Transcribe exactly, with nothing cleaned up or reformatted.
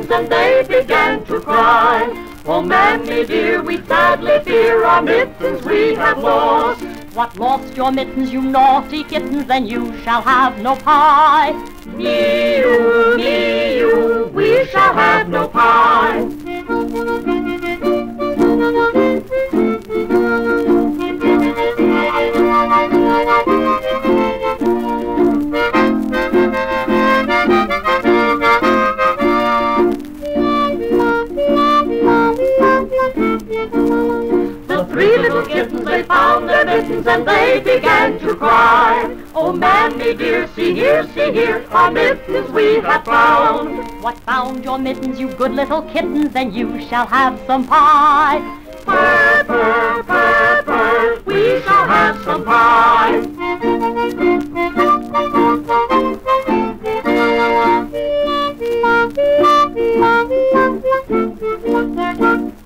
mittens and they began to cry. Oh, Mammy dear, we sadly fear our mittens we have lost. What, lost your mittens, you naughty kittens? Then you shall have no pie. Me-oo, me-oo, we shall have no pie. The three little kittens, they found their mittens and they began to cry. Oh, Mammy dear, see here, see here, our mittens we have found. What, found your mittens, you good little kittens? Then you shall have some pie. Purr, purr, purr, purr, we shall have some pie.